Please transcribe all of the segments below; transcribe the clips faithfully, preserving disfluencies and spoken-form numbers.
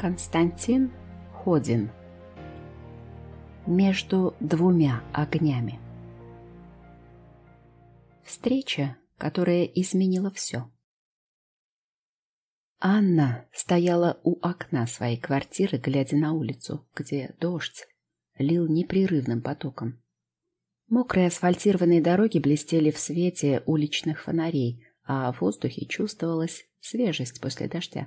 Константин Ходин. Между двумя огнями. Встреча, которая изменила все. Анна стояла у окна своей квартиры, глядя на улицу, где дождь лил непрерывным потоком. Мокрые асфальтированные дороги блестели в свете уличных фонарей, а в воздухе чувствовалась свежесть после дождя.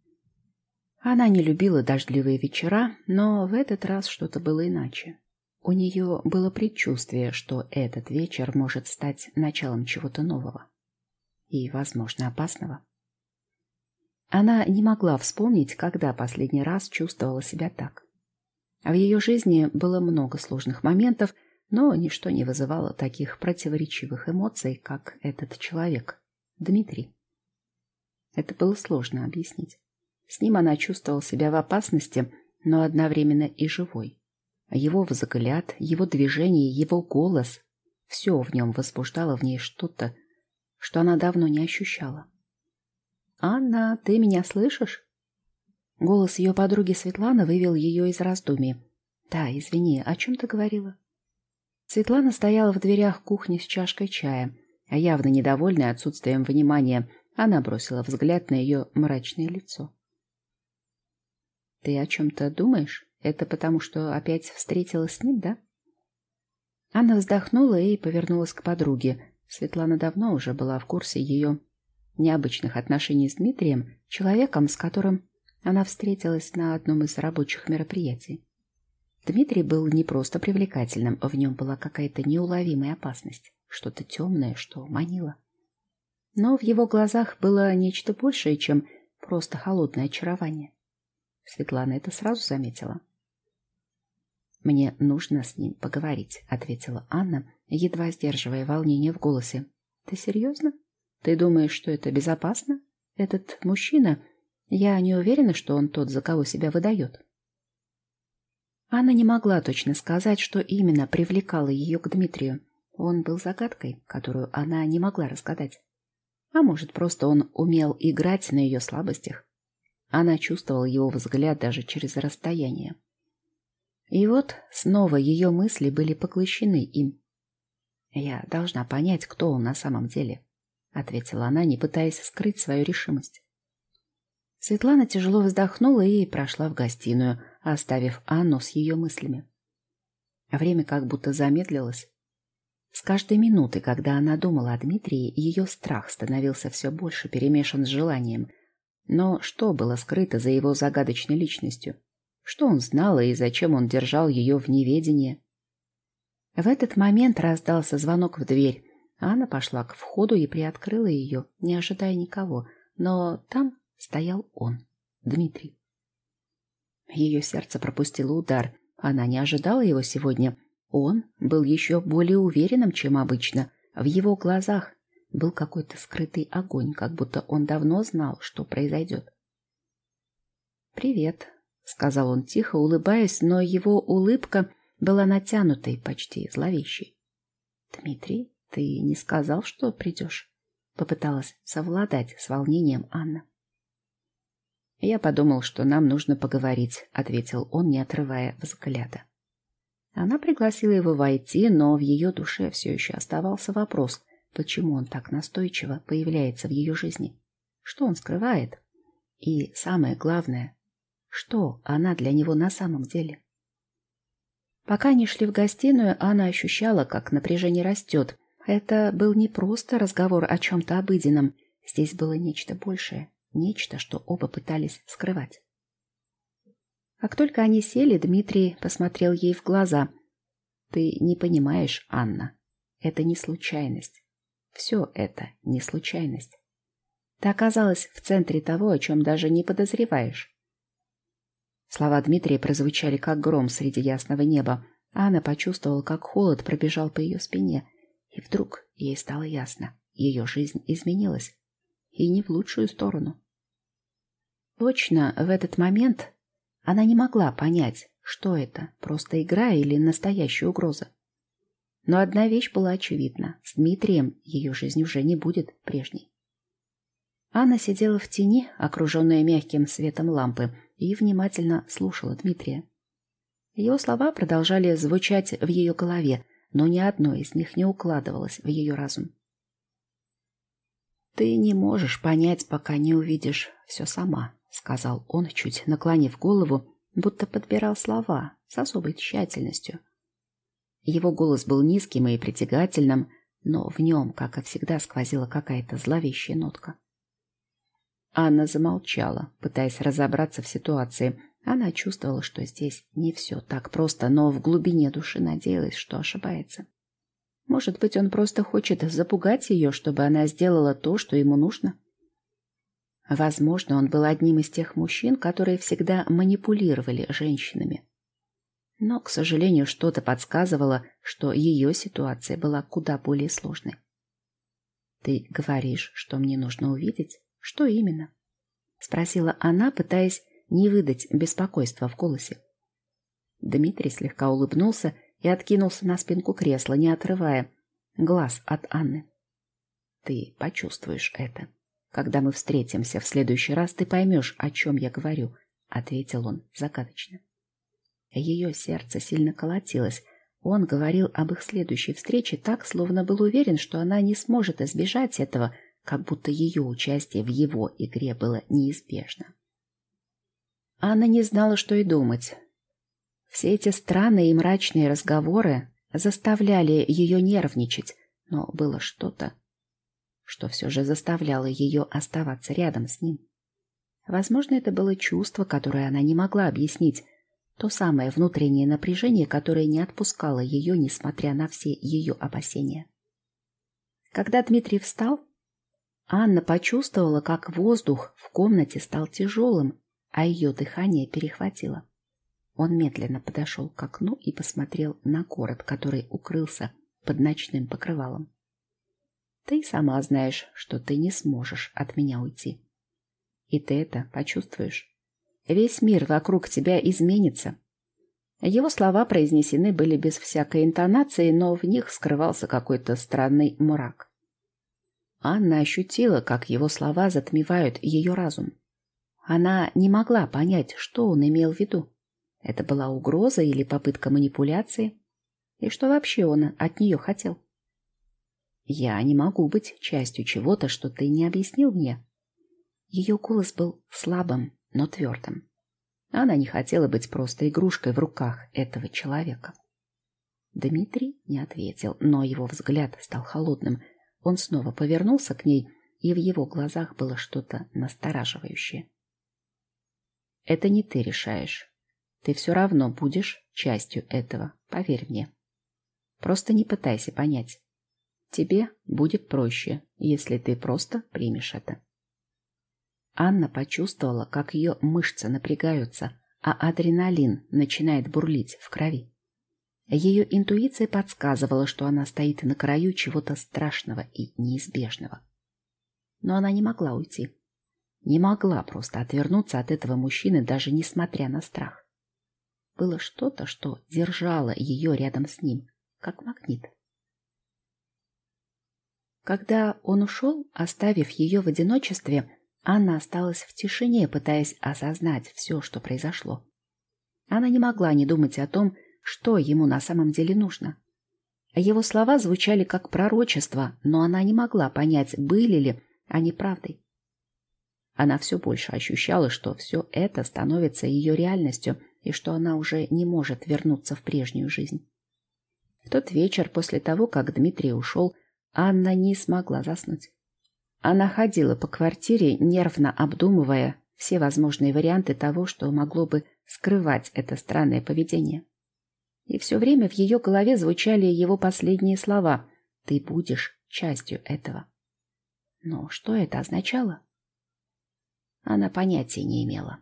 Она не любила дождливые вечера, но в этот раз что-то было иначе. У нее было предчувствие, что этот вечер может стать началом чего-то нового и, возможно, опасного. Она не могла вспомнить, когда последний раз чувствовала себя так. В ее жизни было много сложных моментов, но ничто не вызывало таких противоречивых эмоций, как этот человек, Дмитрий. Это было сложно объяснить. С ним она чувствовала себя в опасности, но одновременно и живой. Его взгляд, его движение, его голос — все в нем возбуждало в ней что-то, что она давно не ощущала. «Анна, ты меня слышишь?» Голос ее подруги Светланы вывел ее из раздумий. «Да, извини, о чем ты говорила?» Светлана стояла в дверях кухни с чашкой чая, а явно недовольная отсутствием внимания, она бросила взгляд на ее мрачное лицо. «Ты о чем-то думаешь? Это потому, что опять встретилась с ним, да?» Анна вздохнула и повернулась к подруге. Светлана давно уже была в курсе ее необычных отношений с Дмитрием, человеком, с которым она встретилась на одном из рабочих мероприятий. Дмитрий был не просто привлекательным, в нем была какая-то неуловимая опасность, что-то темное, что манило. Но в его глазах было нечто большее, чем просто холодное очарование. Светлана это сразу заметила. «Мне нужно с ним поговорить», — ответила Анна, едва сдерживая волнение в голосе. «Ты серьезно? Ты думаешь, что это безопасно? Этот мужчина, я не уверена, что он тот, за кого себя выдает». Анна не могла точно сказать, что именно привлекало ее к Дмитрию. Он был загадкой, которую она не могла разгадать. А может, просто он умел играть на ее слабостях. Она чувствовала его взгляд даже через расстояние. И вот снова ее мысли были поглощены им. «Я должна понять, кто он на самом деле», — ответила она, не пытаясь скрыть свою решимость. Светлана тяжело вздохнула и прошла в гостиную, оставив Анну с ее мыслями. Время как будто замедлилось. С каждой минуты, когда она думала о Дмитрии, ее страх становился все больше перемешан с желанием. Но что было скрыто за его загадочной личностью? Что он знал и зачем он держал ее в неведении? В этот момент раздался звонок в дверь. Анна пошла к входу и приоткрыла ее, не ожидая никого. Но там стоял он, Дмитрий. Ее сердце пропустило удар. Она не ожидала его сегодня. Он был еще более уверенным, чем обычно. В его глазах был какой-то скрытый огонь, как будто он давно знал, что произойдет. «Привет», — сказал он тихо, улыбаясь, но его улыбка была натянутой, почти зловещей. «Дмитрий, ты не сказал, что придешь?» — попыталась совладать с волнением Анна. «Я подумал, что нам нужно поговорить», — ответил он, не отрывая взгляда. Она пригласила его войти, но в ее душе все еще оставался вопрос, почему он так настойчиво появляется в ее жизни, что он скрывает, и, самое главное, что она для него на самом деле. Пока они шли в гостиную, Анна ощущала, как напряжение растет. Это был не просто разговор о чем-то обыденном, здесь было нечто большее, нечто, что оба пытались скрывать. Как только они сели, Дмитрий посмотрел ей в глаза. «Ты не понимаешь, Анна, это не случайность. Все это не случайность. Ты оказалась в центре того, о чем даже не подозреваешь». Слова Дмитрия прозвучали как гром среди ясного неба. Анна почувствовала, как холод пробежал по ее спине. И вдруг ей стало ясно, ее жизнь изменилась. И не в лучшую сторону. Точно в этот момент она не могла понять, что это, просто игра или настоящая угроза. Но одна вещь была очевидна. С Дмитрием ее жизнь уже не будет прежней. Анна сидела в тени, окруженная мягким светом лампы. и внимательно слушала Дмитрия. Его слова продолжали звучать в ее голове, но ни одно из них не укладывалось в ее разум. «Ты не можешь понять, пока не увидишь все сама», — сказал он, чуть наклонив голову, будто подбирал слова с особой тщательностью. Его голос был низким и притягательным, но в нем, как и всегда, сквозила какая-то зловещая нотка. Анна замолчала, пытаясь разобраться в ситуации. Она чувствовала, что здесь не все так просто, но в глубине души надеялась, что ошибается. Может быть, он просто хочет запугать ее, чтобы она сделала то, что ему нужно? Возможно, он был одним из тех мужчин, которые всегда манипулировали женщинами. Но, к сожалению, что-то подсказывало, что ее ситуация была куда более сложной. «Ты говоришь, что мне нужно увидеть? Что именно?» — спросила она, пытаясь не выдать беспокойства в голосе. Дмитрий слегка улыбнулся и откинулся на спинку кресла, не отрывая глаз от Анны. «Ты почувствуешь это. Когда мы встретимся в следующий раз, ты поймешь, о чем я говорю», — ответил он загадочно. Ее сердце сильно колотилось. Он говорил об их следующей встрече так, словно был уверен, что она не сможет избежать этого, как будто ее участие в его игре было неизбежно. Анна не знала, что и думать. Все эти странные и мрачные разговоры заставляли ее нервничать, но было что-то, что все же заставляло ее оставаться рядом с ним. Возможно, это было чувство, которое она не могла объяснить, то самое внутреннее напряжение, которое не отпускало ее, несмотря на все ее опасения. Когда Дмитрий встал, Анна почувствовала, как воздух в комнате стал тяжелым, а ее дыхание перехватило. Он медленно подошел к окну и посмотрел на город, который укрылся под ночным покрывалом. «Ты сама знаешь, что ты не сможешь от меня уйти. И ты это почувствуешь. Весь мир вокруг тебя изменится». Его слова произнесены были без всякой интонации, но в них скрывался какой-то странный мрак. Анна ощутила, как его слова затмевают ее разум. Она не могла понять, что он имел в виду. Это была угроза или попытка манипуляции? И что вообще он от нее хотел? «Я не могу быть частью чего-то, что ты не объяснил мне». Ее голос был слабым, но твердым. Она не хотела быть просто игрушкой в руках этого человека. Дмитрий не ответил, но его взгляд стал холодным. Он снова повернулся к ней, и в его глазах было что-то настораживающее. «Это не ты решаешь. Ты все равно будешь частью этого, поверь мне. Просто не пытайся понять. Тебе будет проще, если ты просто примешь это». Анна почувствовала, как ее мышцы напрягаются, а адреналин начинает бурлить в крови. Ее интуиция подсказывала, что она стоит на краю чего-то страшного и неизбежного. Но она не могла уйти. Не могла просто отвернуться от этого мужчины, даже несмотря на страх. Было что-то, что держало ее рядом с ним, как магнит. Когда он ушел, оставив ее в одиночестве, Анна осталась в тишине, пытаясь осознать все, что произошло. Она не могла не думать о том, что ему на самом деле нужно. Его слова звучали как пророчество, но она не могла понять, были ли они правдой. Она все больше ощущала, что все это становится ее реальностью и что она уже не может вернуться в прежнюю жизнь. В тот вечер, после того, как Дмитрий ушел, Анна не смогла заснуть. Она ходила по квартире, нервно обдумывая все возможные варианты того, что могло бы скрывать это странное поведение. И все время в ее голове звучали его последние слова: «Ты будешь частью этого». Но что это означало? Она понятия не имела.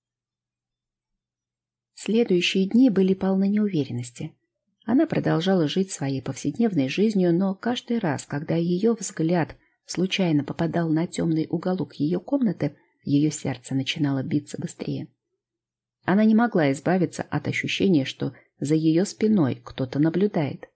Следующие дни были полны неуверенности. Она продолжала жить своей повседневной жизнью, но каждый раз, когда ее взгляд случайно попадал на темный уголок ее комнаты, ее сердце начинало биться быстрее. Она не могла избавиться от ощущения, что за ее спиной кто-то наблюдает.